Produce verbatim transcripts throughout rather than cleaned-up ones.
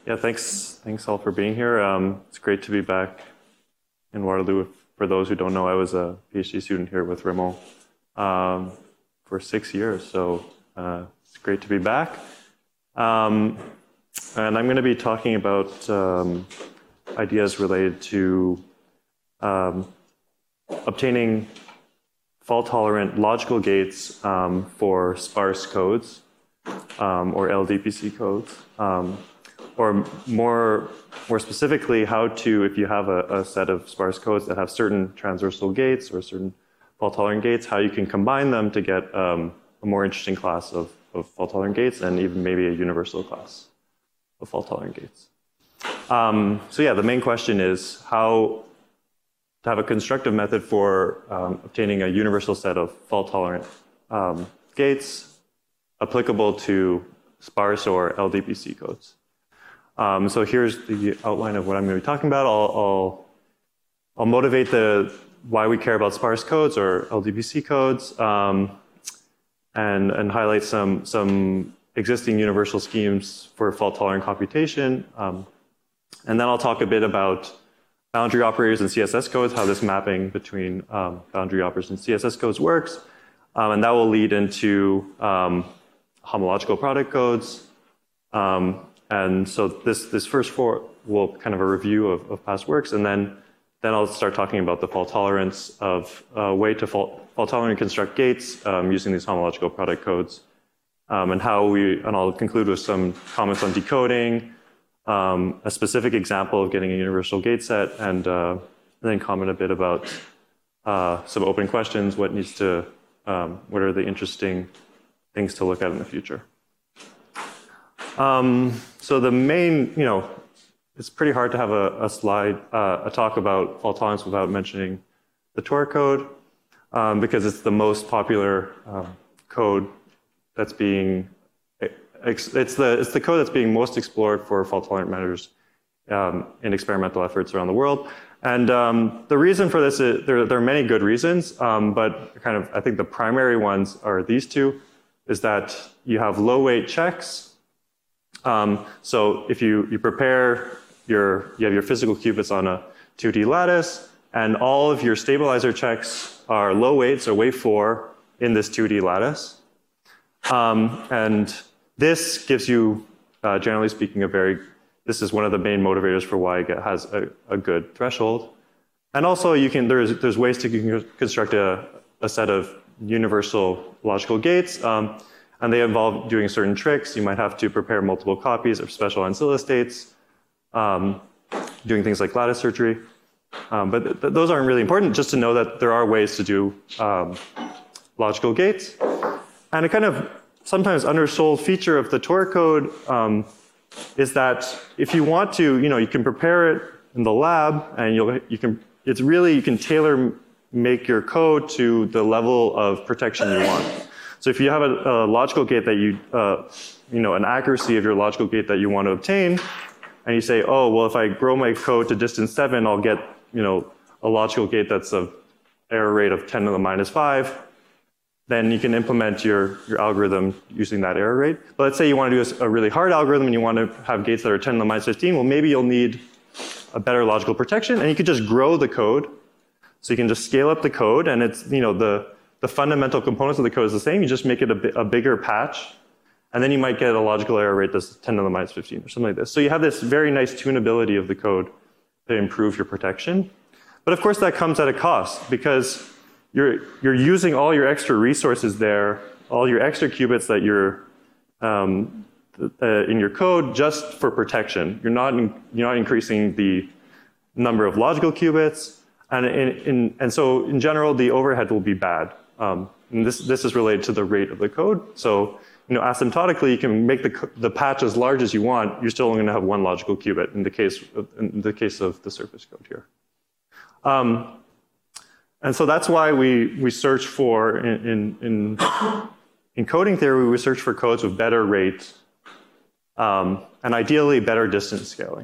Yeah, thanks. Thanks all for being here. Um, it's great to be back in Waterloo. For those who don't know, I was a PhD student here with Raymond um, for six years, so uh, it's great to be back. Um, and I'm going to be talking about um, ideas related to um, obtaining fault-tolerant logical gates um, for sparse codes um, or L D P C codes. Um, or more, more specifically, how to, if you have a, a set of sparse codes that have certain transversal gates or certain fault-tolerant gates, how you can combine them to get um, a more interesting class of, of fault-tolerant gates and even maybe a universal class of fault-tolerant gates. Um, so yeah, the main question is how to have a constructive method for um, obtaining a universal set of fault-tolerant um, gates applicable to sparse or L D P C codes. Um, so here's the outline of what I'm going to be talking about. I'll, I'll, I'll motivate the why we care about sparse codes or L D P C codes, um, and, and highlight some, some existing universal schemes for fault-tolerant computation. Um, and then I'll talk a bit about boundary operators and C S S codes, how this mapping between um, boundary operators and C S S codes works. Um, and that will lead into um, homological product codes. Um, and so this, this first four will kind of a review of, of past works, and then, then I'll start talking about the fault tolerance of a way to fault, fault tolerant construct gates um, using these homological product codes, um, and how we, and I'll conclude with some comments on decoding, um, a specific example of getting a universal gate set, and, uh, and then comment a bit about uh, some open questions, what needs to, um, what are the interesting things to look at in the future. Um, so the main, you know, it's pretty hard to have a, a slide, uh, a talk about fault tolerance without mentioning the Tor code, um, because it's the most popular um, code that's being, it's the, it's the code that's being most explored for fault tolerant measures um, in experimental efforts around the world. And um, the reason for this is, there, there are many good reasons, um, but kind of, I think the primary ones are these two, is that you have low weight checks. Um, so if you, you prepare your, you have your physical qubits on a two D lattice, and all of your stabilizer checks are low weight, so weight four in this two D lattice. Um, and this gives you, uh, generally speaking, a very, this is one of the main motivators for why it has a, a good threshold. And also you can, there's, there's ways to construct a, a set of universal logical gates. Um, And they involve doing certain tricks. You might have to prepare multiple copies of special ancilla states, um, doing things like lattice surgery. Um, but th th those aren't really important, just to know that there are ways to do um, logical gates. And a kind of sometimes undersold feature of the Tor code um, is that if you want to, you know, you can prepare it in the lab, and you'll, you can, it's really, you can tailor make your code to the level of protection you want. So if you have a, a logical gate that you, uh, you know, an accuracy of your logical gate that you want to obtain, and you say, oh, well, if I grow my code to distance seven, I'll get, you know, a logical gate that's of error rate of ten to the minus five, then you can implement your, your algorithm using that error rate. But let's say you want to do a, a really hard algorithm and you want to have gates that are ten to the minus fifteen, well, maybe you'll need a better logical protection, and you could just grow the code. So you can just scale up the code, and it's, you know, the, the fundamental components of the code is the same. You just make it a, bi a bigger patch, and then you might get a logical error rate that's ten to the minus fifteen or something like this. So you have this very nice tunability of the code to improve your protection. But of course that comes at a cost, because you're, you're using all your extra resources there, all your extra qubits that you're um, uh, in your code just for protection. You're not, in, you're not increasing the number of logical qubits, and, in, in, and so in general the overhead will be bad. Um, and this, this is related to the rate of the code. So, you know, asymptotically, you can make the, the patch as large as you want. You're still only going to have one logical qubit in the case of, in the case of the surface code here. Um, and so that's why we, we search for, in, in, in, in coding theory, we search for codes with better rate um, and ideally better distance scaling.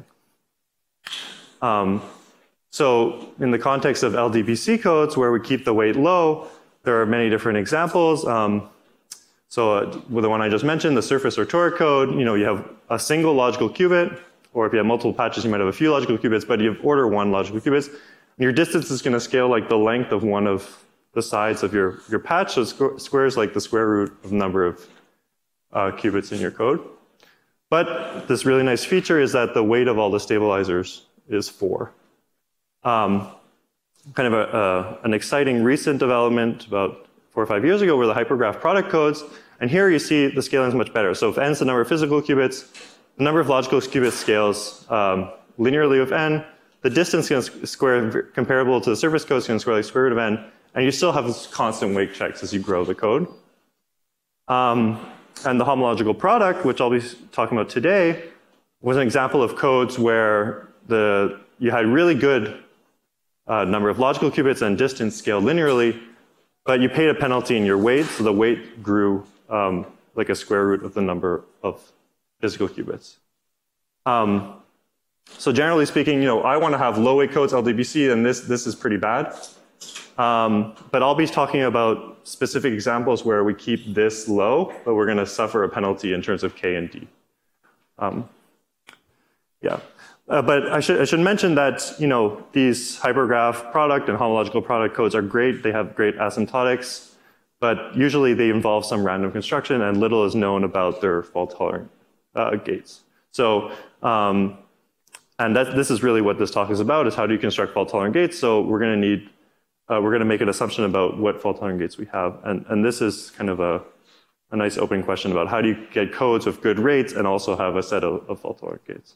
Um, so in the context of L D P C codes, where we keep the weight low, there are many different examples. Um, so uh, with the one I just mentioned, the surface or toric code, you know, you have a single logical qubit or if you have multiple patches, you might have a few logical qubits, but you have order one logical qubits. And your distance is going to scale like the length of one of the sides of your, your patch, so squ squares like the square root of the number of uh, qubits in your code. But this really nice feature is that the weight of all the stabilizers is four. Um, kind of a, a, an exciting recent development about four or five years ago were the hypergraph product codes. And here you see the scaling is much better. So if n is the number of physical qubits, the number of logical qubits scales um, linearly with n. The distance is going to square comparable to the surface code, is going to square like square root of n. And you still have constant weight checks as you grow the code. Um, and the homological product, which I'll be talking about today, was an example of codes where the, you had really good uh, number of logical qubits and distance scaled linearly, but you paid a penalty in your weight, so the weight grew um, like a square root of the number of physical qubits. Um, so generally speaking, you know, I want to have low weight codes L D B C, and this, this is pretty bad. Um, but I'll be talking about specific examples where we keep this low, but we're going to suffer a penalty in terms of K and D. Um, yeah, uh, but I should, I should mention that, you know, these hypergraph product and homological product codes are great. They have great asymptotics, but usually they involve some random construction, and little is known about their fault-tolerant uh, gates. So, um, and that, this is really what this talk is about, is how do you construct fault-tolerant gates. So we're going to need Uh, we're going to make an assumption about what fault-tolerant gates we have. And, and this is kind of a, a nice open question about how do you get codes with good rates and also have a set of, of fault-tolerant gates.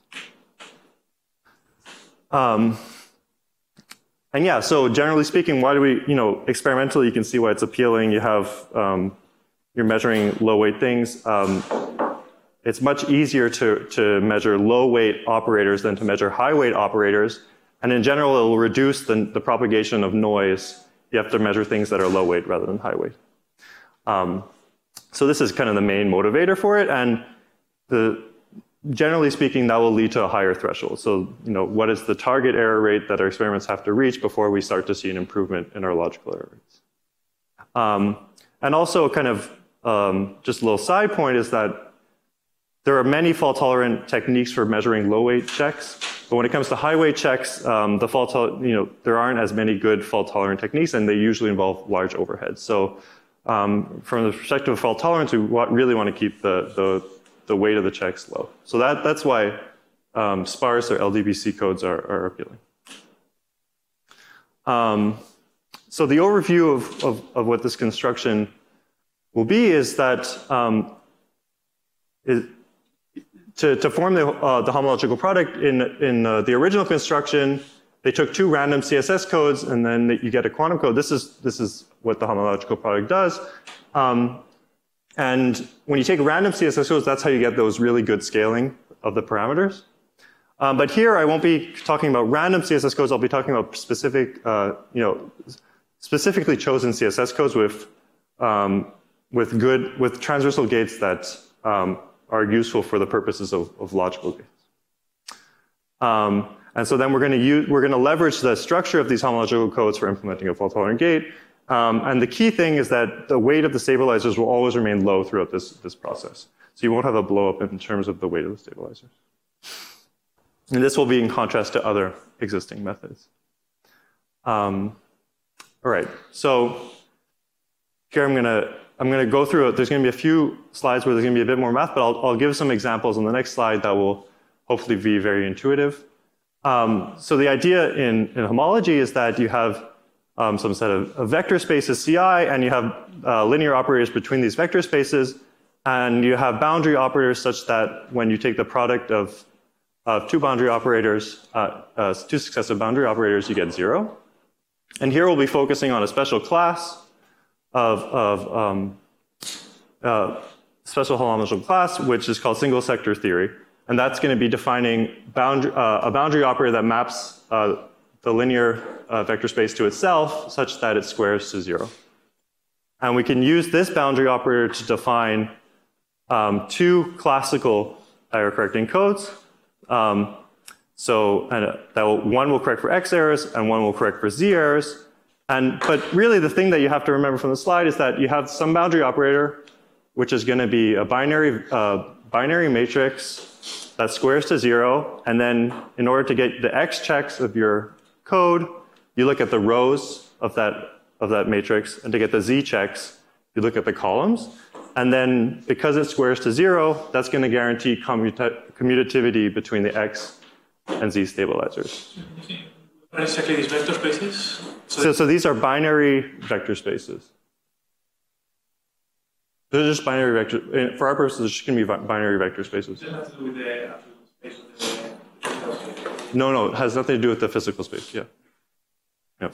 Um, and yeah, so generally speaking, why do we, you know, experimentally you can see why it's appealing. You have, um, you're measuring low-weight things. Um, it's much easier to, to measure low-weight operators than to measure high-weight operators. And in general, it will reduce the, the propagation of noise. You have to measure things that are low weight rather than high weight. Um, so this is kind of the main motivator for it. And the, generally speaking, that will lead to a higher threshold. So, you know, what is the target error rate that our experiments have to reach before we start to see an improvement in our logical error rates? Um, and also kind of um, just a little side point is that there are many fault-tolerant techniques for measuring low-weight checks. But when it comes to high-weight checks, um, the fault, you know, there aren't as many good fault-tolerant techniques, and they usually involve large overheads. So um, from the perspective of fault tolerance, we want, really want to keep the, the, the weight of the checks low. So that, that's why um, sparse or L D B C codes are, are appealing. Um, so the overview of, of, of what this construction will be is that um, is, To, to form the, uh, the homological product in, in uh, the original construction, they took two random C S S codes and then you get a quantum code. This is, this is what the homological product does. Um, and when you take random C S S codes, that's how you get those really good scaling of the parameters. Um, but here I won't be talking about random C S S codes. I'll be talking about specific, uh, you know, specifically chosen C S S codes with, um, with good, with transversal gates that um, are useful for the purposes of, of logical gates. Um, and so then we're going to use, we're going to leverage the structure of these homological codes for implementing a fault-tolerant gate. Um, and the key thing is that the weight of the stabilizers will always remain low throughout this, this process. So you won't have a blow up in terms of the weight of the stabilizers. And this will be in contrast to other existing methods. Um, all right, so here I'm going to I'm going to go through it. There's going to be a few slides where there's going to be a bit more math, but I'll, I'll give some examples on the next slide that will hopefully be very intuitive. Um, so the idea in, in homology is that you have um, some set of, of vector spaces C I, and you have uh, linear operators between these vector spaces, and you have boundary operators such that when you take the product of, of two boundary operators, uh, uh, two successive boundary operators, you get zero. And here we'll be focusing on a special class of, of um, uh, special homological class, which is called single sector theory. And that's going to be defining boundary, uh, a boundary operator that maps uh, the linear uh, vector space to itself such that it squares to zero. And we can use this boundary operator to define um, two classical error correcting codes. Um, so and, uh, that will, one will correct for X errors and one will correct for Z errors. And, but really the thing that you have to remember from the slide is that you have some boundary operator, which is going to be a binary uh, binary matrix that squares to zero, and then in order to get the X checks of your code, you look at the rows of that, of that matrix, and to get the Z checks, you look at the columns. And then because it squares to zero, that's going to guarantee commuta commutativity between the X and Z stabilizers. What are exactly these vector spaces? So, so, so these are binary vector spaces. They're just binary vector. For our purposes, it's just going to be binary vector spaces. Does it have to do with the space of the physical space? No, no, it has nothing to do with the physical space. Yeah. Yep.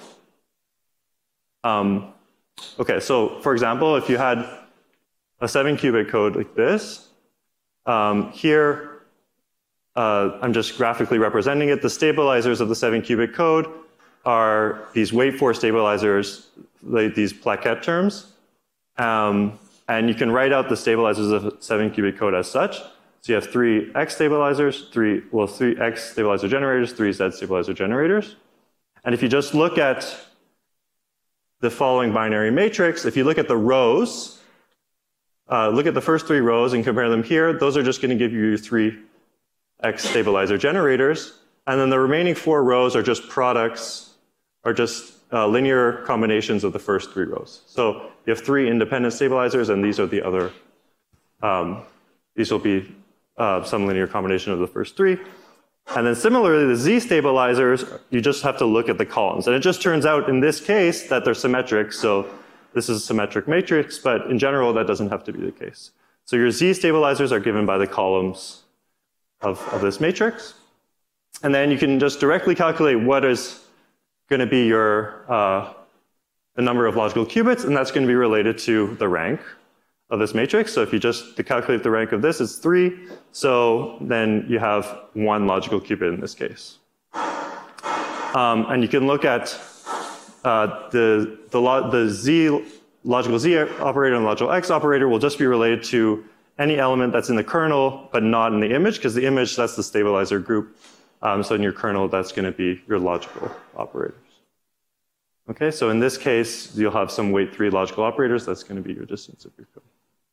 Um, okay, so for example, if you had a seven qubit code like this, um, here uh, I'm just graphically representing it. The stabilizers of the seven qubit code are these wait for stabilizers, like these plaquette terms. Um, And you can write out the stabilizers of a seven qubit code as such. So you have three X stabilizers, three, well, three X stabilizer generators, three Z stabilizer generators. And if you just look at the following binary matrix, if you look at the rows, uh, look at the first three rows and compare them here, those are just going to give you three X stabilizer generators. And then the remaining four rows are just products, are just uh, linear combinations of the first three rows. So you have three independent stabilizers, and these are the other, um, these will be uh, some linear combination of the first three. And then similarly, the Z stabilizers, you just have to look at the columns. And it just turns out in this case that they're symmetric. So this is a symmetric matrix, but in general, that doesn't have to be the case. So your Z stabilizers are given by the columns of, of this matrix. And then you can just directly calculate what is going to be your uh, the number of logical qubits, and that's going to be related to the rank of this matrix. So if you just to calculate the rank of this, it's three. So then you have one logical qubit in this case. Um, and you can look at uh, the the, lo the Z logical Z operator and logical X operator will just be related to any element that's in the kernel but not in the image, because the image, that's the stabilizer group. Um, so in your kernel, that's going to be your logical operators. Okay, so in this case, you'll have some weight three logical operators. That's going to be your distance of your code.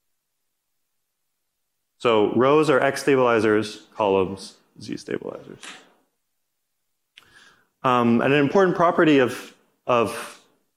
So rows are X stabilizers, columns, Z stabilizers. Um, and an important property of, of,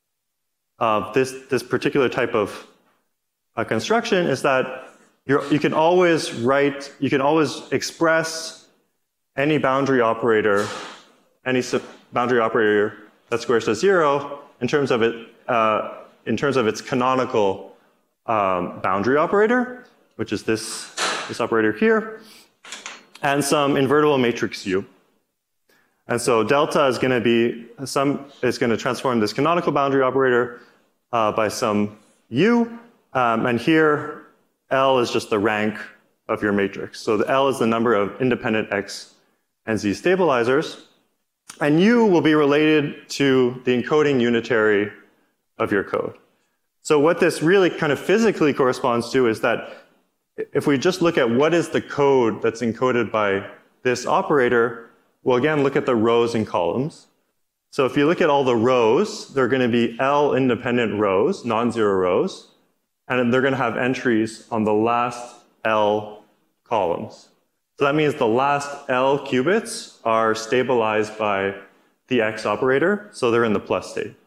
of this, this particular type of uh, construction is that you're, you can always write, you can always express any boundary operator, any boundary operator that squares to zero in terms of it, uh, in terms of its canonical um, boundary operator, which is this, this operator here, and some invertible matrix U. And so delta is going to be some is going to transform this canonical boundary operator uh, by some U, um, and here L is just the rank of your matrix. So the L is the number of independent X and Z stabilizers. And U will be related to the encoding unitary of your code. So what this really kind of physically corresponds to is that if we just look at what is the code that's encoded by this operator, we'll again look at the rows and columns. So if you look at all the rows, they're going to be L independent rows, non-zero rows, and they're going to have entries on the last L columns. So that means the last L qubits are stabilized by the X operator, so they're in the plus state.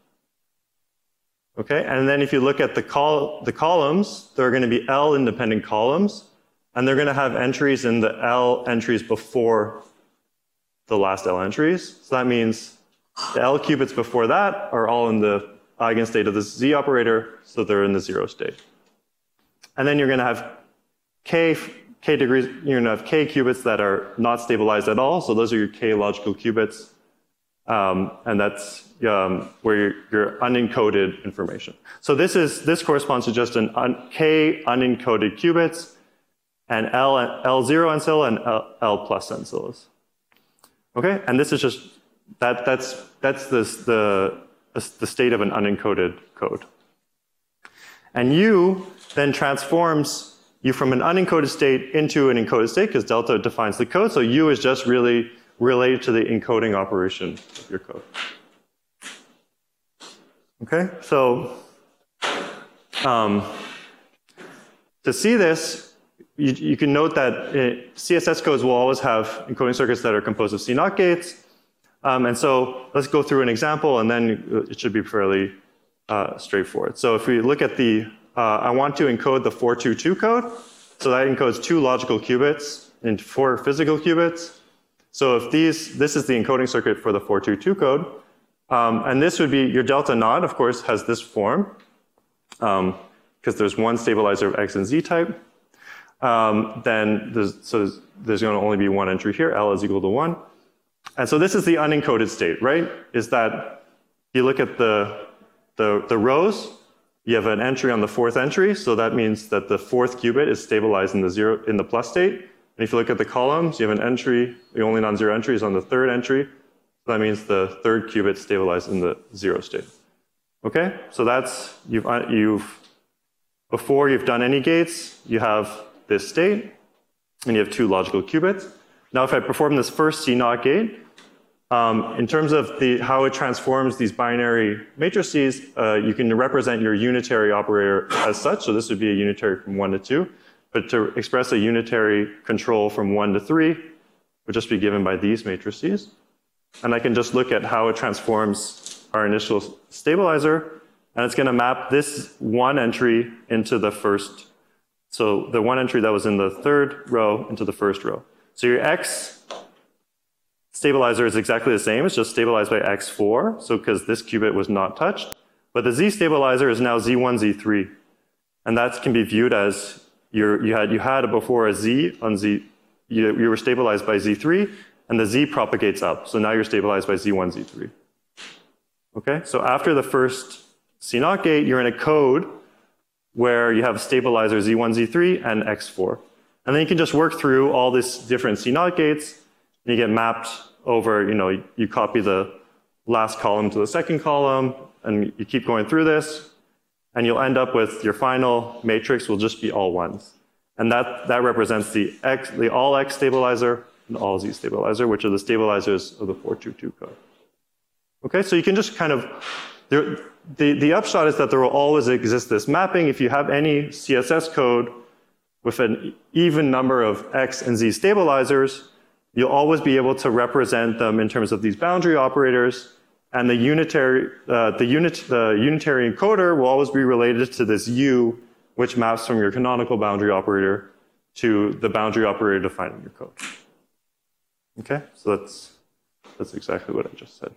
Okay, and then if you look at the, col the columns, there are going to be L independent columns, and they're going to have entries in the L entries before the last L entries. So that means the L qubits before that are all in the eigenstate of the Z operator, so they're in the zero state. And then you're going to have K K degrees, you're going to have K qubits that are not stabilized at all. So those are your K logical qubits. Um, and that's um, where you're, you're unencoded information. So this is this corresponds to just an un, K unencoded qubits and L, L0 ancilla and L, L plus ancillas. Okay, and this is just that that's that's this, the the state of an unencoded code. And U then transforms you from an unencoded state into an encoded state, because delta defines the code. So U is just really related to the encoding operation of your code. Okay, so um, to see this, you, you can note that it, C S S codes will always have encoding circuits that are composed of C naught gates. Um, and so let's go through an example, and then it should be fairly uh, straightforward. So if we look at the, uh, I want to encode the four two two code. So that encodes two logical qubits into four physical qubits. So if these, this is the encoding circuit for the four two two code. Um, and this would be, your delta naught, of course, has this form, because um, there's one stabilizer of X and Z type. Um, then there's, so there's, there's going to only be one entry here, L is equal to one. And so this is the unencoded state, right? Is that you look at the, the, the rows, you have an entry on the fourth entry, so that means that the fourth qubit is stabilized in the zero, in the plus state. And if you look at the columns, you have an entry, the only non-zero entry is on the third entry. So that means the third qubit stabilized in the zero state. Okay, so that's, you've, you've, before you've done any gates, you have this state, and you have two logical qubits. Now if I perform this first C naught gate, um, in terms of the, how it transforms these binary matrices, uh, you can represent your unitary operator as such, so this would be a unitary from one to two, but to express a unitary control from one to three would just be given by these matrices. And I can just look at how it transforms our initial stabilizer, and it's going to map this one entry into the first. So the one entry that was in the third row into the first row. So your X stabilizer is exactly the same. It's just stabilized by X four, so because this qubit was not touched. But the Z stabilizer is now Z one, Z three. And that can be viewed as your, you had, you had before a Z on Z, you, you were stabilized by Z three, and the Z propagates up. So now you're stabilized by Z one, Z three. Okay, so after the first C naught gate, you're in a code where you have stabilizer Z one, Z three, and X four. And then you can just work through all these different C naught gates, and you get mapped over, you know, you copy the last column to the second column, and you keep going through this, and you'll end up with your final matrix will just be all ones. And that, that represents the X, the all X stabilizer and all Z stabilizer, which are the stabilizers of the four two two code. Okay, so you can just kind of, there, the, the upshot is that there will always exist this mapping. If you have any C S S code with an even number of X and Z stabilizers, you'll always be able to represent them in terms of these boundary operators, and the unitary, uh, the, unit, the unitary encoder will always be related to this U, which maps from your canonical boundary operator to the boundary operator defined in your code. Okay, so that's, that's exactly what I just said.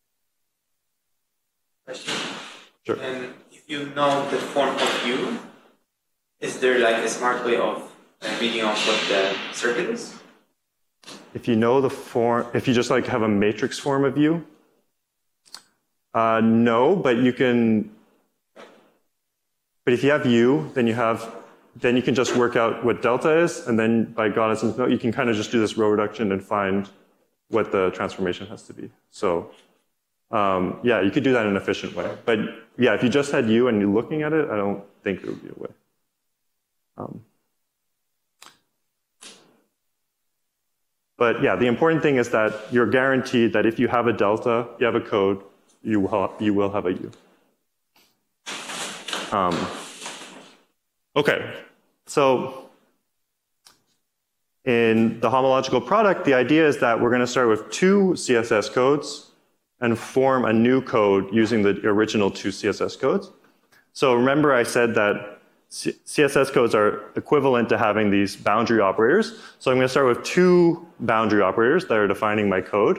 Question. Sure. And if you know the form of U, is there like a smart way of uh, reading off what the circuit is? If you know the form, if you just like have a matrix form of U, uh, no, but you can, but if you have U, then you have, then you can just work out what delta is, and then by Goddard's note, you can kind of just do this row reduction and find what the transformation has to be. So, um, yeah, you could do that in an efficient way. But yeah, if you just had U and you're looking at it, I don't think there would be a way. Um, but yeah, the important thing is that you're guaranteed that if you have a delta, you have a code, you will, you will have a U. Um, okay, so in the homological product, the idea is that we're going to start with two C S S codes and form a new code using the original two C S S codes. So remember I said that C S S codes are equivalent to having these boundary operators. So I'm going to start with two boundary operators that are defining my code.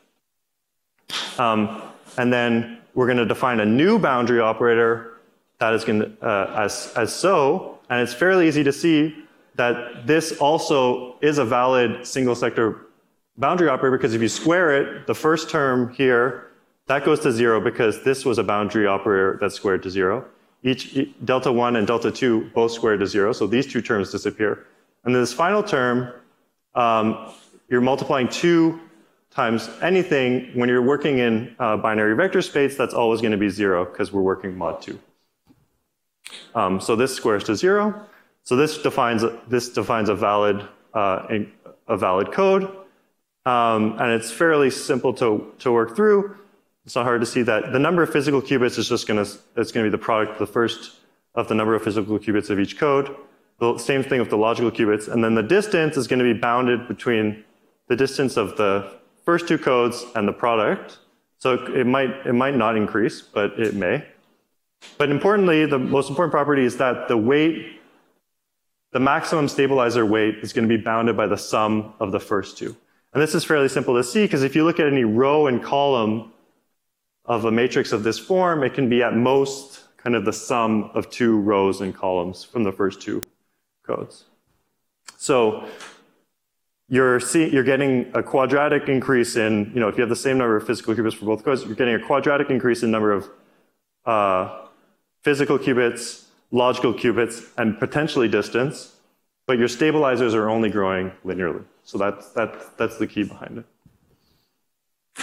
Um, and then we're going to define a new boundary operator that is going to, uh, as, as so. And it's fairly easy to see that this also is a valid single sector boundary operator, because if you square it, the first term here, that goes to zero because this was a boundary operator that squared to zero. Each delta one and delta two both squared to zero, so these two terms disappear. And then this final term, um, you're multiplying two times anything. When you're working in uh, binary vector space, that's always going to be zero because we're working mod two. Um, so this squares to zero. So this defines this defines a valid uh, a, a valid code, um, and it's fairly simple to to work through. It's not hard to see that the number of physical qubits is just going to, it's going to be the product of the first of the number of physical qubits of each code. The same thing with the logical qubits. And then the distance is going to be bounded between the distance of the first two codes and the product. So it might, it might not increase, but it may. But importantly, the most important property is that the weight, the maximum stabilizer weight is going to be bounded by the sum of the first two. And this is fairly simple to see, because if you look at any row and column of a matrix of this form, it can be at most kind of the sum of two rows and columns from the first two codes. So you're, see, you're getting a quadratic increase in, you know, if you have the same number of physical qubits for both codes, you're getting a quadratic increase in number of uh, physical qubits, logical qubits, and potentially distance, but your stabilizers are only growing linearly. So that's, that, that's the key behind it.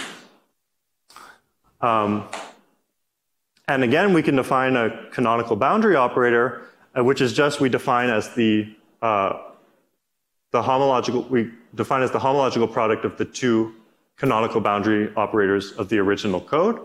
Um, and again, we can define a canonical boundary operator, uh, which is just we define as the, uh, the homological, we define as the homological product of the two canonical boundary operators of the original code.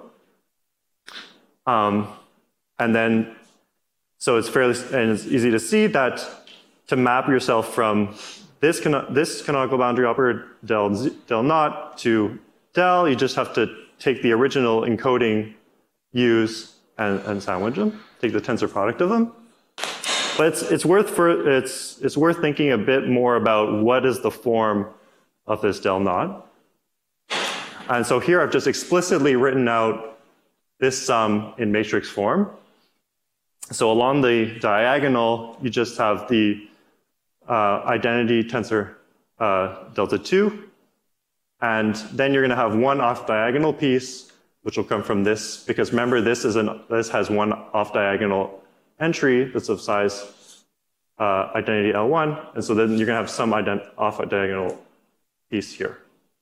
Um, and then, so it's fairly, and it's easy to see that to map yourself from this, cano this canonical boundary operator del, del naught to del, you just have to take the original encoding U's and, and sandwich them, take the tensor product of them. But it's, it's, worth for, it's, it's worth thinking a bit more about what is the form of this del naught. And so here I've just explicitly written out this sum in matrix form. So along the diagonal, you just have the uh, identity tensor uh, delta two. And then you're going to have one off diagonal piece, which will come from this, because remember, this, is an, this has one off diagonal entry that's of size uh, identity L one. And so then you're going to have some off diagonal piece here.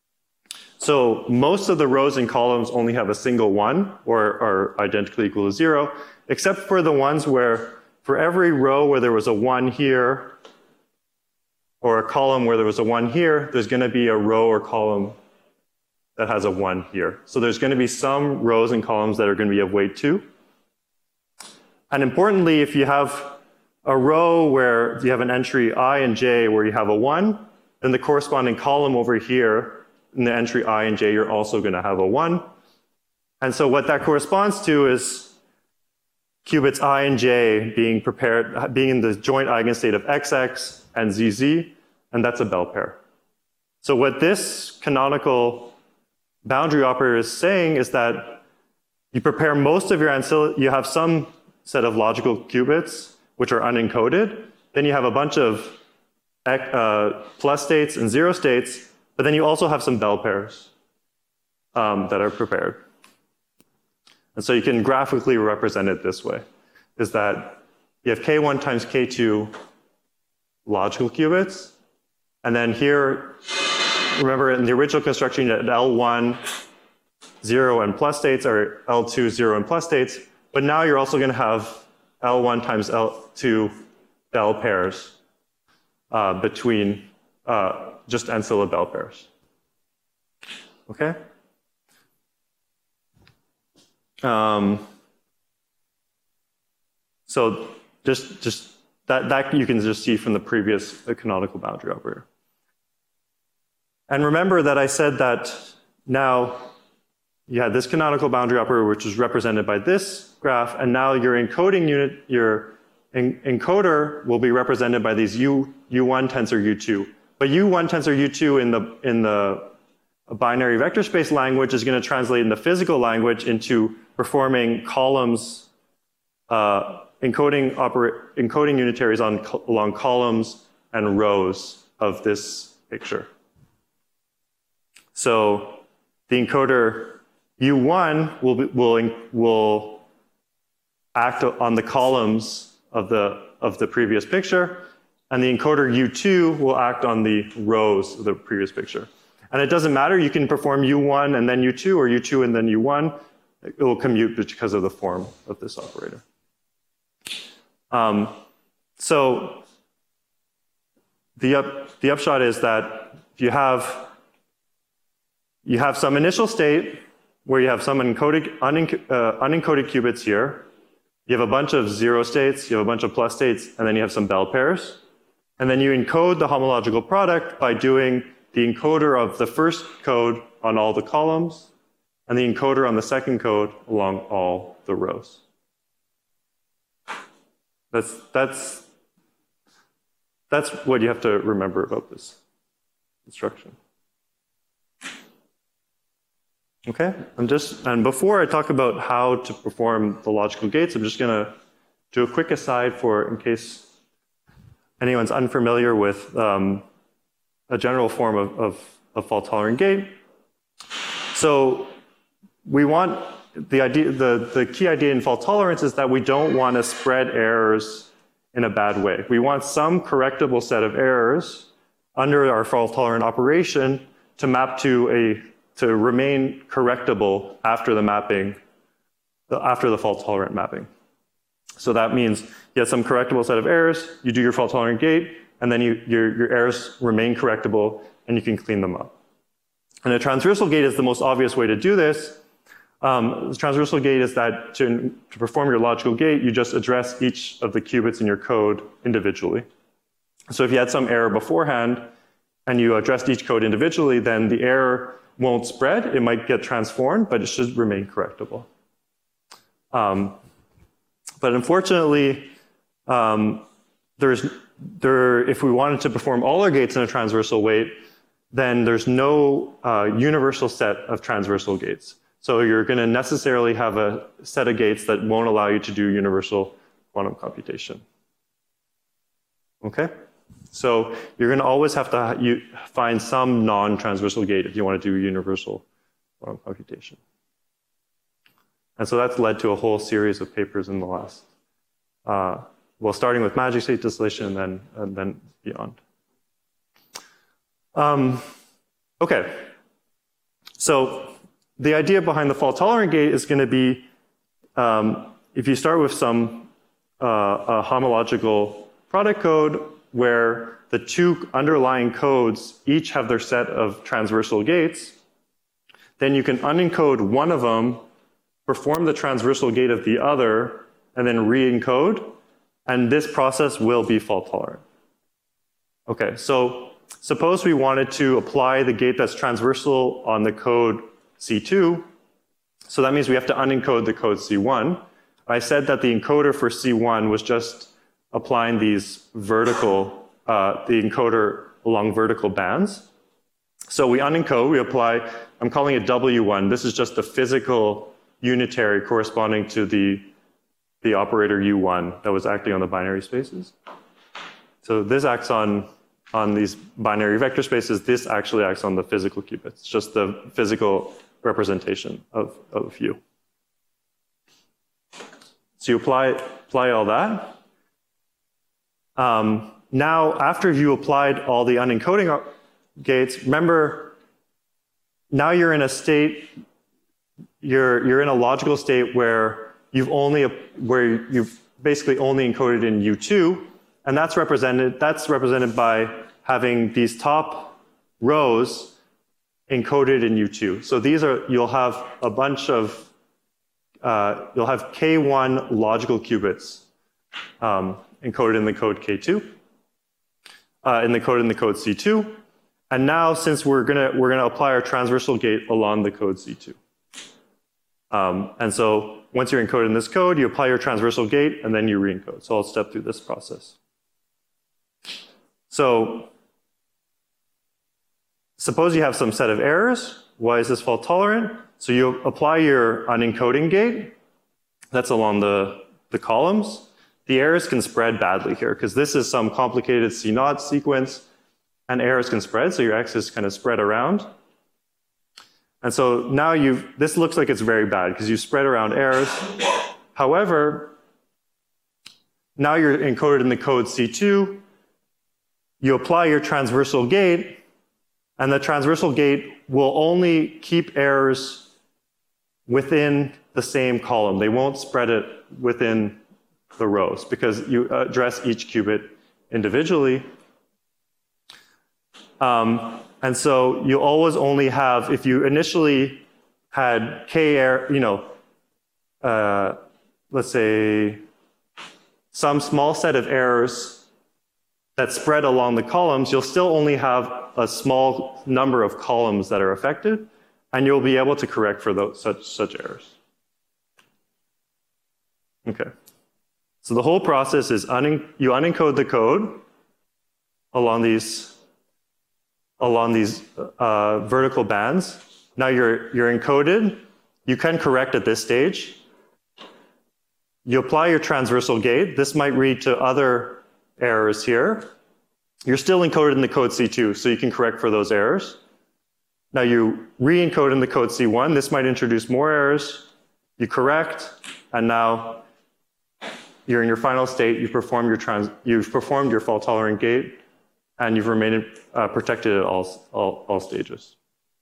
So most of the rows and columns only have a single one or are identically equal to zero, except for the ones where for every row where there was a one here or a column where there was a one here, there's going to be a row or column that has a one here. So there's going to be some rows and columns that are going to be of weight two. And importantly, if you have a row where you have an entry I and j where you have a one, then the corresponding column over here in the entry I and j, you're also going to have a one. And so what that corresponds to is qubits I and j being prepared, being in the joint eigenstate of X X and Z Z, and that's a Bell pair. So what this canonical boundary operator is saying is that you prepare most of your ancillary, you have some set of logical qubits which are unencoded, then you have a bunch of uh, plus states and zero states, but then you also have some Bell pairs um, that are prepared. And so you can graphically represent it this way, is that you have K one times K two logical qubits, and then here, remember in the original construction, you had L one, zero and plus states, or L two, zero and plus states, but now you're also going to have L one times L two Bell pairs uh, between uh, just ancilla Bell pairs. Okay? Um, so just, just that, that you can just see from the previous canonical boundary operator. And remember that I said that now you had this canonical boundary operator, which is represented by this graph, and now your encoding unit, your en encoder will be represented by these U, U1 tensor U two. But U one tensor U two in the, in the binary vector space language is going to translate in the physical language into performing columns, uh, encoding, encoding unitaries on, along columns and rows of this picture. So the encoder U one will, be, will, will act on the columns of the, of the previous picture, and the encoder U two will act on the rows of the previous picture. And it doesn't matter, you can perform U one and then U two, or U two and then U one. It will commute because of the form of this operator. Um, so the, up, the upshot is that you have, you have some initial state where you have some encoded, unencoded, uh, unencoded qubits here, You have a bunch of zero states, you have a bunch of plus states, and then you have some bell pairs. And then you encode the homological product by doing the encoder of the first code on all the columns and the encoder on the second code along all the rows. That's, that's, that's what you have to remember about this instruction. Okay, I'm just, and before I talk about how to perform the logical gates, I'm just gonna do a quick aside for, in case anyone's unfamiliar with um, a general form of, of, of fault-tolerant gate. So we want, the idea, the, the key idea in fault tolerance is that we don't want to spread errors in a bad way. We want some correctable set of errors under our fault-tolerant operation to map to a to remain correctable after the mapping, after the fault-tolerant mapping. So that means you have some correctable set of errors, you do your fault-tolerant gate, and then you, your, your errors remain correctable, and you can clean them up. And a transversal gate is the most obvious way to do this. Um, the transversal gate is that to, to perform your logical gate, you just address each of the qubits in your code individually. So if you had some error beforehand, and you addressed each code individually, then the error won't spread. It might get transformed, but it should remain correctable. Um, but unfortunately, um, there's, there, if we wanted to perform all our gates in a transversal way, then there's no uh, universal set of transversal gates. So you're going to necessarily have a set of gates that won't allow you to do universal quantum computation. Okay? So you're going to always have to you find some non-transversal gate if you want to do universal quantum computation. And so that's led to a whole series of papers in the last, uh, well, starting with magic state distillation and then, and then beyond. Um, okay. So the idea behind the fault-tolerant gate is going to be, um, if you start with some uh, a homological product code where the two underlying codes each have their set of transversal gates, then you can unencode one of them, perform the transversal gate of the other, and then re-encode, and this process will be fault-tolerant. Okay, so suppose we wanted to apply the gate that's transversal on the code C two, so that means we have to unencode the code C one. I said that the encoder for C one was just applying these vertical, uh, the encoder along vertical bands. So we unencode, we apply, I'm calling it W one. This is just the physical unitary corresponding to the, the operator U one that was acting on the binary spaces. So this acts on, on these binary vector spaces. This actually acts on the physical qubits. It's just the physical representation of, of U. So you apply, apply all that. Um, now, after you applied all the unencoding gates, remember, now you're in a state, you're, you're in a logical state where you've only, where you've basically only encoded in U two, and that's represented, that's represented by having these top rows encoded in U two. So these are, you'll have a bunch of, uh, you'll have K one logical qubits um, encoded in the code K two, uh, in the code in the code C two. And now, since we're gonna we're gonna apply our transversal gate along the code C two. Um, and so once you're encoded in this code, you apply your transversal gate, and then you re-encode. So I'll step through this process. So suppose you have some set of errors. Why is this fault tolerant? So you apply your unencoding gate. That's along the, the columns. The errors can spread badly here, because this is some complicated C naught sequence, and errors can spread, so your X is kind of spread around. And so now you've, this looks like it's very bad, because you spread around errors. However, now you're encoded in the code C two, you apply your transversal gate, and the transversal gate will only keep errors within the same column. They won't spread it within the rows, because you address each qubit individually. Um, and so you always only have, if you initially had K error, you know, uh, let's say, some small set of errors that spread along the columns, you'll still only have a small number of columns that are affected, and you'll be able to correct for those such, such errors. Okay. So the whole process is un you unencode the code along these, along these uh, vertical bands. Now you're, you're encoded. You can correct at this stage. You apply your transversal gate. This might lead to other errors here. You're still encoded in the code C two, so you can correct for those errors. Now you re-encode in the code C one. This might introduce more errors. You correct, and now you're in your final state. You've performed your, trans you've performed your fault-tolerant gate, and you've remained uh, protected at all, all, all stages.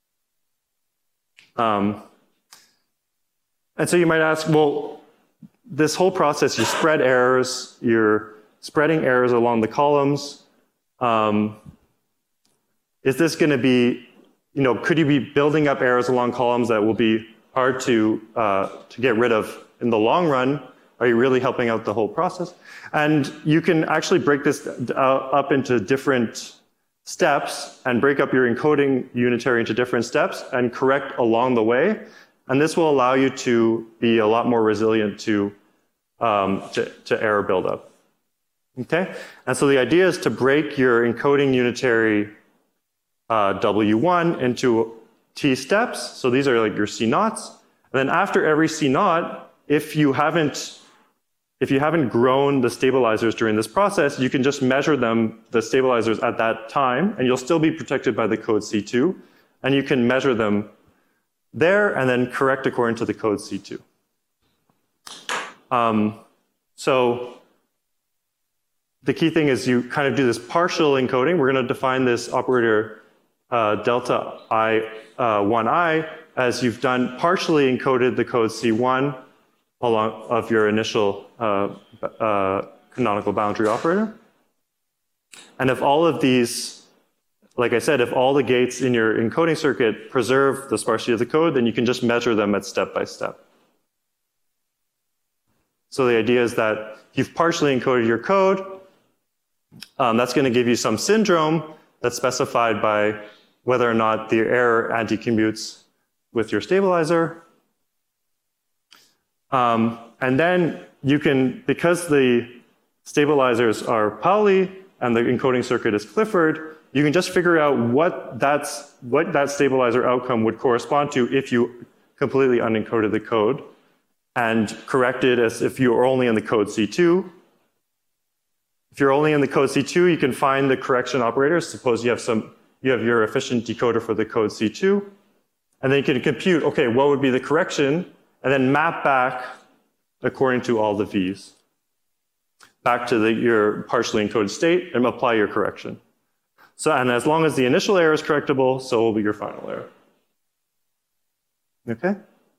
Um, and so you might ask, well, this whole process, you spread errors, you're spreading errors along the columns. Um, is this going to be, you know, could you be building up errors along columns that will be hard to, uh, to get rid of in the long run? Are you really helping out the whole process? And you can actually break this uh, up into different steps and break up your encoding unitary into different steps and correct along the way. And this will allow you to be a lot more resilient to, um, to, to error buildup. Okay? And so the idea is to break your encoding unitary uh, W one into T steps. So these are like your C naughts. And then after every C naught, if you haven't If you haven't grown the stabilizers during this process, you can just measure them, the stabilizers at that time, and you'll still be protected by the code C two. And you can measure them there and then correct according to the code C two. Um, so the key thing is you kind of do this partial encoding. We're going to define this operator uh, delta I, uh, one I as you've done partially encoded the code C one along of your initial uh, uh, canonical boundary operator. And if all of these, like I said, if all the gates in your encoding circuit preserve the sparsity of the code, then you can just measure them at step by step. So the idea is that you've partially encoded your code. Um, that's going to give you some syndrome that's specified by whether or not the error anti-commutes with your stabilizer. Um, and then you can, because the stabilizers are Pauli and the encoding circuit is Clifford, you can just figure out what, that's, what that stabilizer outcome would correspond to if you completely unencoded the code and corrected as if you were only in the code C two. If you're only in the code C two, you can find the correction operators. Suppose you have some, you have your efficient decoder for the code C two, and then you can compute, okay, what would be the correction, and then map back according to all the V's back to the, your partially encoded state and apply your correction. So, and as long as the initial error is correctable, so will be your final error. Okay?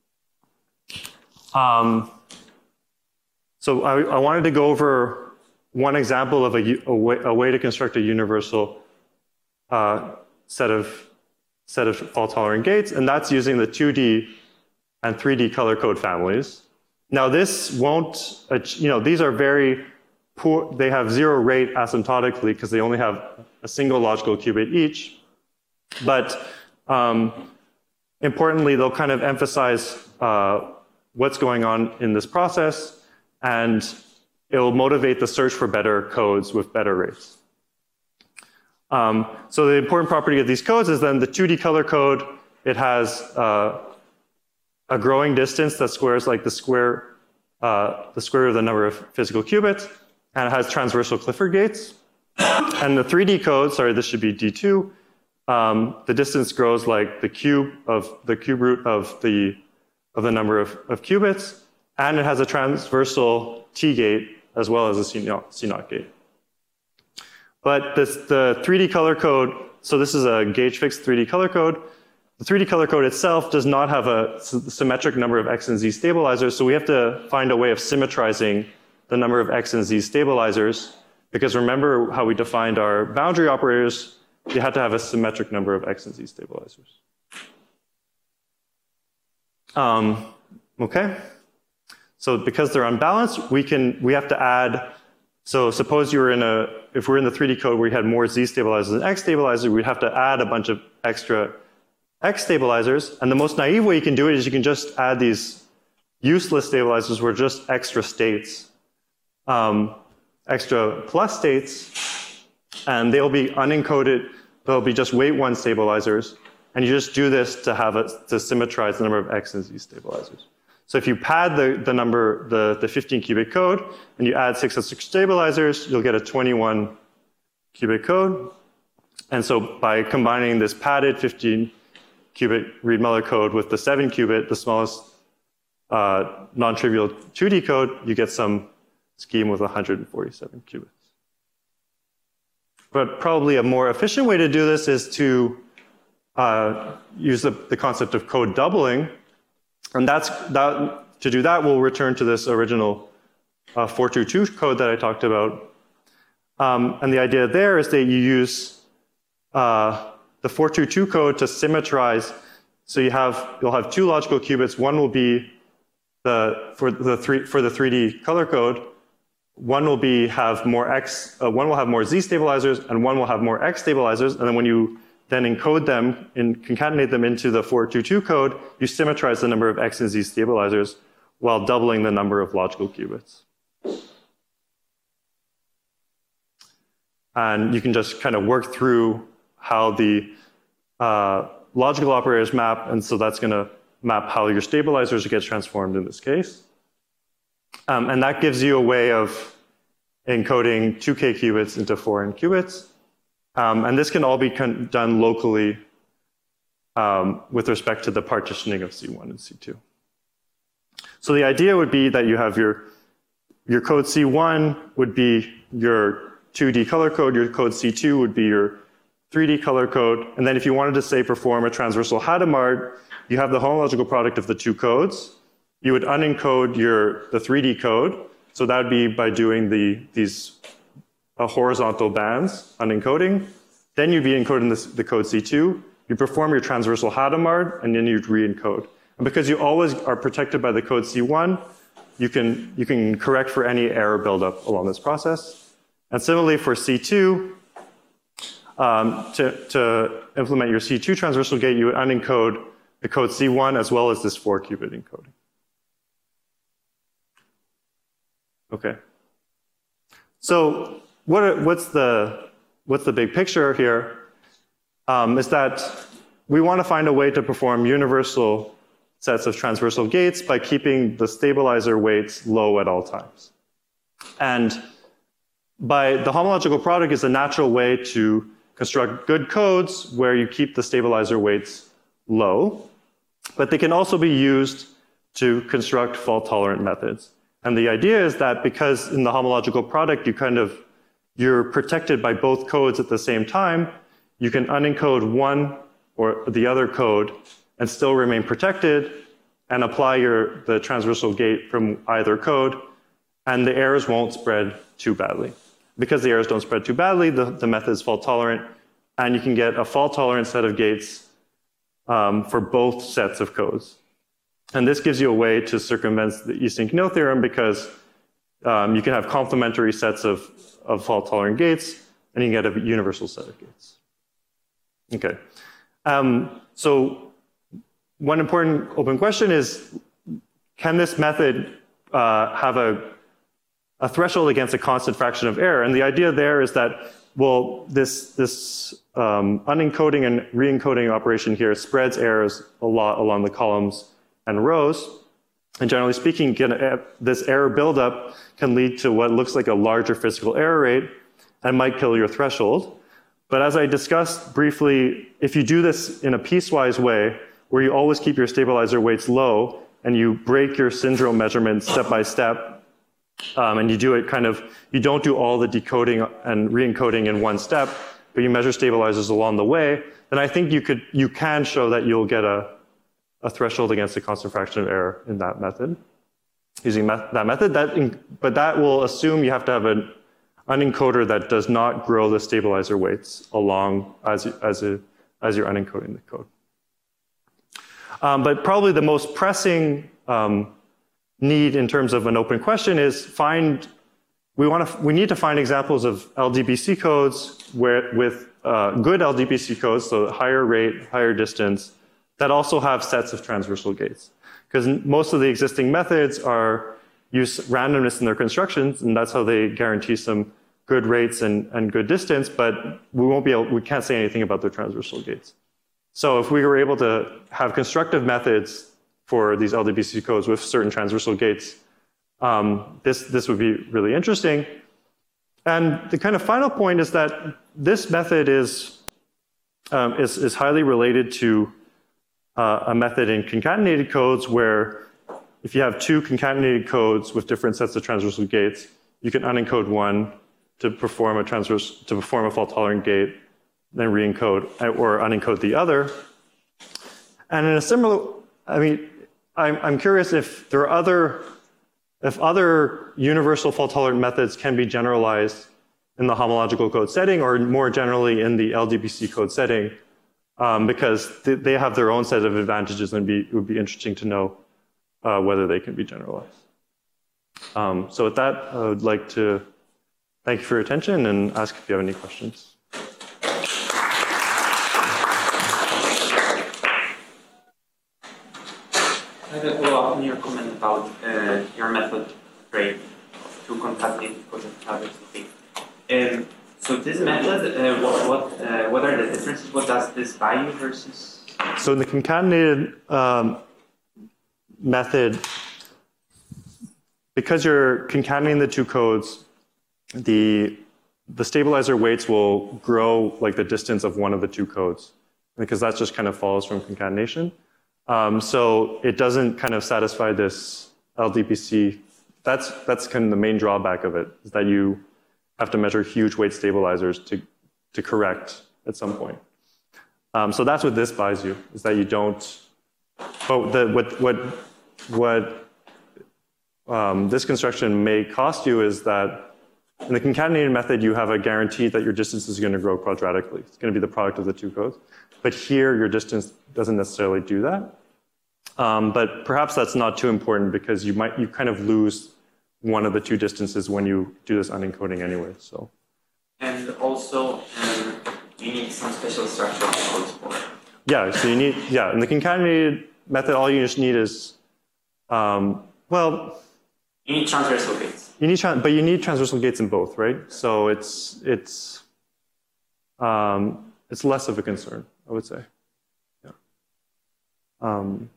Um, so I, I wanted to go over one example of a, a, way, a way to construct a universal uh, set of, set of fault-tolerant gates, and that's using the two D and three D color code families. Now this won't, you know, these are very poor, they have zero rate asymptotically because they only have a single logical qubit each. But um, importantly, they'll kind of emphasize uh, what's going on in this process, and it'll motivate the search for better codes with better rates. Um, so the important property of these codes is then the two D color code, it has uh, a growing distance that squares like the square, uh, the square root of the number of physical qubits, and it has transversal Clifford gates. And the three D code, sorry, this should be D two, um, the distance grows like the cube of the cube root of the of the number of, of qubits, and it has a transversal T gate as well as a C naught gate. But this, the three D color code, so this is a gauge fixed three D color code. The three D color code itself does not have a symmetric number of X and Z stabilizers, so we have to find a way of symmetrizing the number of X and Z stabilizers, because remember how we defined our boundary operators, you had to have a symmetric number of X and Z stabilizers. Um, okay, So because they're unbalanced, we can we have to add. So suppose you were in a if we're in the three D code where we had more Z stabilizers than X stabilizers, we'd have to add a bunch of extra X stabilizers. And the most naive way you can do it is you can just add these useless stabilizers where just extra states, um, extra plus states, and they'll be unencoded. They'll be just weight one stabilizers, and you just do this to have it to symmetrize the number of X and Z stabilizers. So if you pad the, the number, the, the fifteen qubit code, and you add six extra stabilizers, you'll get a twenty-one qubit code. And so by combining this padded fifteen qubit Reed-Muller code with the seven qubit, the smallest uh, non-trivial two D code, you get some scheme with one hundred forty-seven qubits. But probably a more efficient way to do this is to uh, use the, the concept of code doubling. And that's, that, to do that, we'll return to this original uh, four two two code that I talked about. Um, and the idea there is that you use uh, the four two two code to symmetrize. So you have, you'll have two logical qubits. One will be the, for the three, for the three D color code. One will be have more X, uh, one will have more Z stabilizers, and one will have more X stabilizers. And then when you then encode them and concatenate them into the four two two code, you symmetrize the number of X and Z stabilizers while doubling the number of logical qubits. And you can just kind of work through how the uh, logical operators map, and so that's going to map how your stabilizers get transformed in this case. Um, and that gives you a way of encoding two K qubits into four N qubits. Um, and this can all be done locally um, with respect to the partitioning of C one and C two. So the idea would be that you have your, your code C one would be your two D color code, your code C two would be your three D color code, and then if you wanted to, say, perform a transversal Hadamard, you have the homological product of the two codes. You would unencode your, the three D code, so that would be by doing the, these uh, horizontal bands, unencoding. Then you'd be encoding this, the code C two. You perform your transversal Hadamard, and then you'd re-encode. And because you always are protected by the code C one, you can, you can correct for any error buildup along this process. And similarly for C two, um, to, to implement your C two transversal gate, you would unencode the code C one as well as this four qubit encoding. Okay. So what are, what's, the, what's the big picture here? Um, is that we want to find a way to perform universal sets of transversal gates by keeping the stabilizer weights low at all times. And by the homological product is a natural way to construct good codes where you keep the stabilizer weights low, but they can also be used to construct fault-tolerant methods. And the idea is that because in the homological product you kind of, you're protected by both codes at the same time, you can unencode one or the other code and still remain protected and apply your, the transversal gate from either code, and the errors won't spread too badly. Because the errors don't spread too badly, the, the method is fault-tolerant, and you can get a fault-tolerant set of gates um, for both sets of codes. And this gives you a way to circumvent the Eysenck-Nil theorem because um, you can have complementary sets of, of fault-tolerant gates, and you can get a universal set of gates. Okay. Um, so one important open question is, can this method uh, have a, a threshold against a constant fraction of error? And the idea there is that, well, this, this um, unencoding and re-encoding operation here spreads errors a lot along the columns and rows. And generally speaking, can, this error buildup can lead to what looks like a larger physical error rate and might kill your threshold. But as I discussed briefly, if you do this in a piecewise way, where you always keep your stabilizer weights low and you break your syndrome measurements step by step, um, and you do it kind of, you don't do all the decoding and re-encoding in one step, but you measure stabilizers along the way, then I think you could, you can show that you'll get a, a threshold against a constant fraction of error in that method, using met that method. That in, but that will assume you have to have an unencoder that does not grow the stabilizer weights along as, as, a, as you're unencoding the code. Um, but probably the most pressing um, need in terms of an open question is find, we, want to, we need to find examples of L D B C codes where, with uh, good L D B C codes, so higher rate, higher distance, that also have sets of transversal gates. Because most of the existing methods are use randomness in their constructions, and that's how they guarantee some good rates and, and good distance, but we won't be able, we can't say anything about their transversal gates. So if we were able to have constructive methods for these L D B C codes with certain transversal gates, um, this, this would be really interesting. And the kind of final point is that this method is, um, is, is highly related to uh, a method in concatenated codes where if you have two concatenated codes with different sets of transversal gates, you can unencode one to perform a transverse, to perform a fault-tolerant gate, then re-encode or unencode the other. And in a similar, I mean, I'm, I'm curious if there are other, if other universal fault-tolerant methods can be generalized in the homological code setting or more generally in the L D B C code setting, um, because th they have their own set of advantages and be, it would be interesting to know uh, whether they can be generalized. Um, so with that, I would like to thank you for your attention and ask if you have any questions. I have a follow-up on your comment about uh, your method, right, to concatenate codes of transversal gates. Um, so this method, uh, what what uh, what are the differences? What does this buy you versus? So in the concatenated um, method, because you're concatenating the two codes, the the stabilizer weights will grow like the distance of one of the two codes, because that just kind of follows from concatenation. Um, so it doesn't kind of satisfy this L D B C. That's that's kind of the main drawback of it, is that you have to measure huge weight stabilizers to to correct at some point. Um, so that's what this buys you, is that you don't. Oh, the what what what um, this construction may cost you is that in the concatenated method, you have a guarantee that your distance is going to grow quadratically. It's going to be the product of the two codes. But here, your distance doesn't necessarily do that. Um, but perhaps that's not too important because you might you kind of lose one of the two distances when you do this unencoding anyway. So. And also, um, you need some special structure codes for it. Yeah. So you need yeah. In the concatenated method, all you just need is um, well. You need transversal gates. You need, but you need transversal gates in both, right? So it's it's um, it's less of a concern, I would say. Yeah. Um,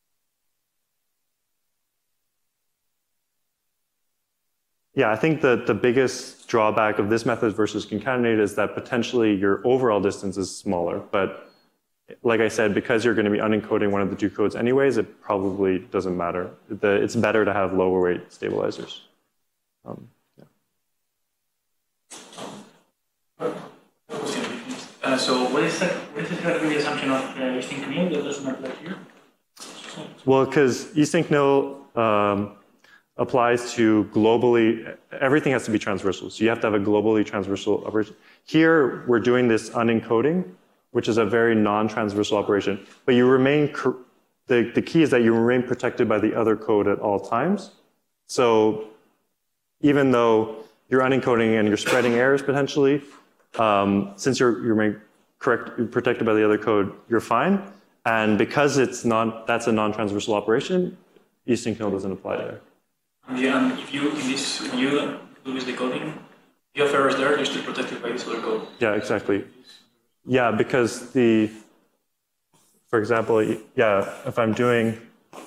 yeah, I think that the biggest drawback of this method versus concatenated is that potentially your overall distance is smaller. But like I said, because you're going to be unencoding one of the two codes anyways, it probably doesn't matter. The, it's better to have lower weight stabilizers. Um, yeah. Uh, so what is, that, what is exactly the assumption of uh, async nil that doesn't apply here? Well, because async nil um, applies to globally, everything has to be transversal. So you have to have a globally transversal operation. Here, we're doing this unencoding, which is a very non-transversal operation. But you remain, the, the key is that you remain protected by the other code at all times. So even though you're unencoding and you're spreading errors potentially, um, since you're, you're correct, protected by the other code, you're fine. And because it's not, that's a non-transversal operation, async nil doesn't apply there. Yeah, and if you, in this, when you do this decoding, you have errors there, you're still protected by this other code. Yeah, exactly. Yeah, because the, for example, yeah, if I'm doing,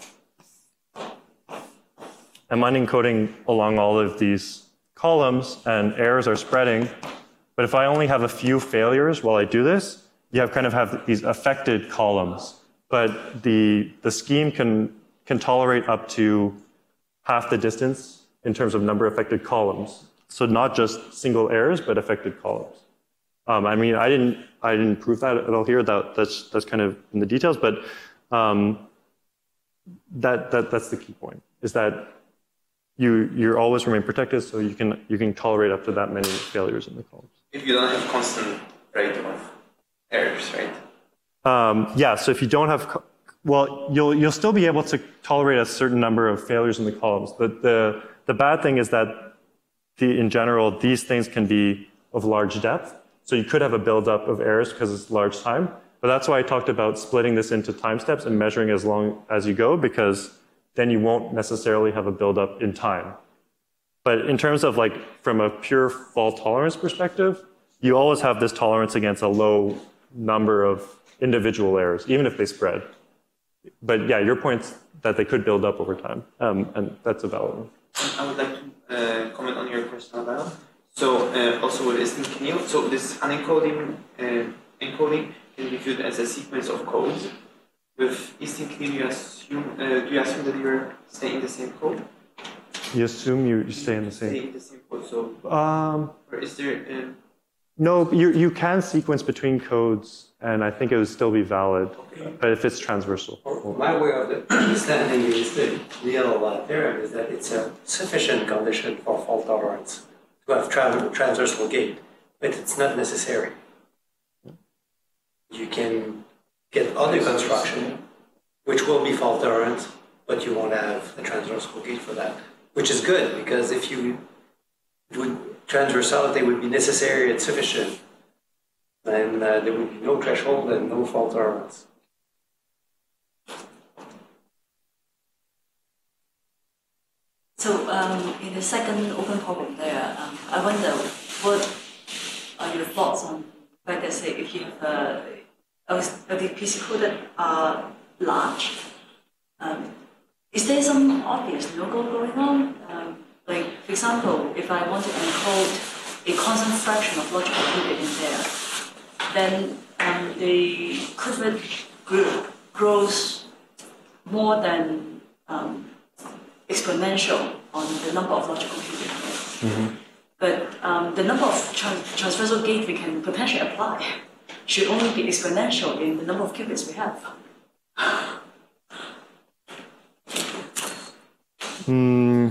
I'm unencoding along all of these columns and errors are spreading, but if I only have a few failures while I do this, you have kind of have these affected columns, but the, the scheme can, can tolerate up to half the distance in terms of number of affected columns. So not just single errors, but affected columns. Um, I mean, I didn't, I didn't prove that at all here. That, that's, that's kind of in the details, but um, that, that, that's the key point, is that you, you always remain protected, so you can, you can tolerate up to that many failures in the columns. If you don't have constant rate of errors, right? Um, yeah, so if you don't have co Well, you'll you'll still be able to tolerate a certain number of failures in the columns. The the the bad thing is that the, in general, these things can be of large depth. So you could have a buildup of errors because it's large time. But that's why I talked about splitting this into time steps and measuring as long as you go, because then you won't necessarily have a buildup in time. But in terms of like from a pure fault tolerance perspective, you always have this tolerance against a low number of individual errors, even if they spread. But yeah, your point's that they could build up over time, um, and that's a valid one. I would like to uh, comment on your question about. So uh, also with async so this unencoding uh, encoding can be viewed as a sequence of codes. With async you assume uh, do you assume that you're staying in the same code? You assume you, you stay in the same. Stay in the same code. So Um, or is there? Um, no, you you can sequence between codes, and I think it would still be valid, Okay. but if it's transversal. My way of understanding is the real uh, theorem is that it's a sufficient condition for fault tolerance to have tra- transversal gate, but it's not necessary. You can get other construction, which will be fault tolerant, but you won't have a transversal gate for that, which is good because if you would transversality would be necessary and sufficient, then uh, there would be no threshold and no fault tolerance. So um, in the second open problem there, um, I wonder what are your thoughts on the fact that say if you have a, a the P C code that are large, um, is there some obvious no-go going on? Um, like for example, if I want to encode a constant fraction of logical qubit in there, then um, the qubit group grows more than um, exponential on the number of logical qubits. Mm-hmm. But um, the number of trans transversal gates we can potentially apply should only be exponential in the number of qubits we have. Hmm.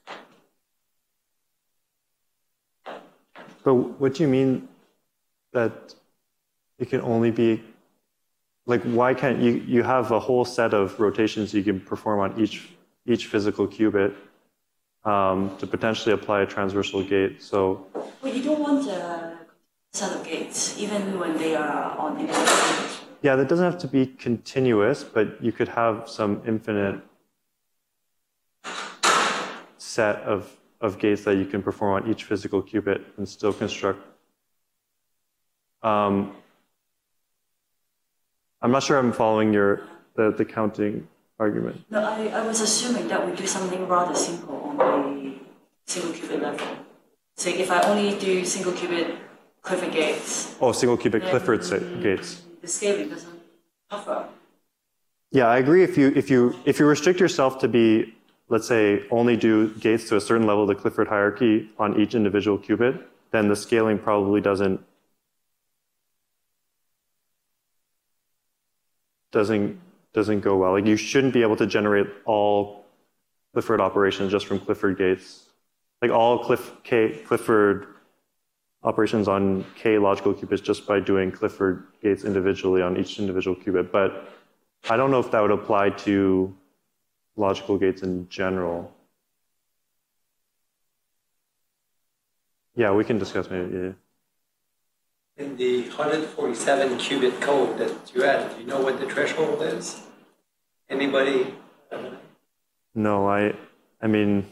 But what do you mean that it can only be, like, why can't you, you have a whole set of rotations you can perform on each each physical qubit um, to potentially apply a transversal gate, so. Well, you don't want a set of gates, even when they are on individual qubits. Yeah, that doesn't have to be continuous, but you could have some infinite set of, of gates that you can perform on each physical qubit and still construct. Um, I'm not sure I'm following your the, the counting argument. No, I, I was assuming that we do something rather simple on the single qubit level. So if I only do single qubit Clifford gates, Oh, single qubit then Clifford sa- gates. the scaling doesn't suffer. Yeah, I agree. If you if you if you restrict yourself to be, let's say, only do gates to a certain level of the Clifford hierarchy on each individual qubit, then the scaling probably doesn't doesn't doesn't go well. Like, you shouldn't be able to generate all Clifford operations just from Clifford gates. Like all Cliff K Clifford operations on K logical qubits just by doing Clifford gates individually on each individual qubit. But I don't know if that would apply to logical gates in general. Yeah, we can discuss maybe. Yeah. In the one hundred forty-seven qubit code that you added, do you know what the threshold is? Anybody? No, I, I mean,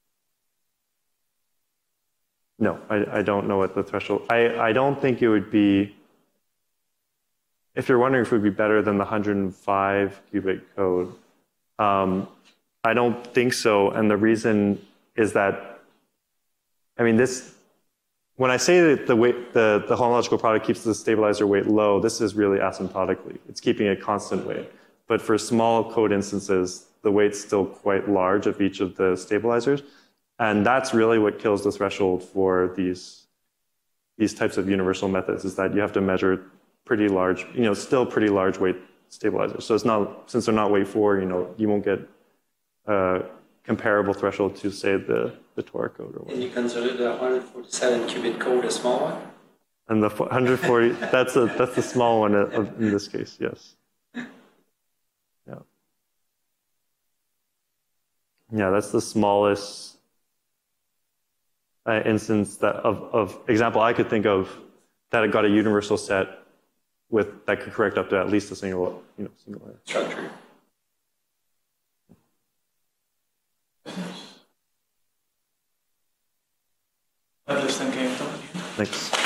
no, I, I don't know what the threshold. I, I don't think it would be. If you're wondering if it would be better than the one hundred five qubit code, um, I don't think so. And the reason is that, I mean, this. When I say that the weight, the, the homological product keeps the stabilizer weight low, this is really asymptotically. It's keeping a constant weight. But for small code instances, the weight's still quite large of each of the stabilizers. And that's really what kills the threshold for these, these types of universal methods, is that you have to measure pretty large, you know, still pretty large weight stabilizers. So it's not, since they're not weight four, you know, you won't get a comparable threshold to, say, the, the Tor code or whatever. And you consider the one hundred forty-seven qubit code a small one? And the one hundred forty, that's a that's the small one in this case, yes. Yeah. Yeah, that's the smallest uh, instance that of, of example I could think of that it got a universal set with that could correct up to at least a single, you know, single error. Structure. I'm just thinking. Thanks.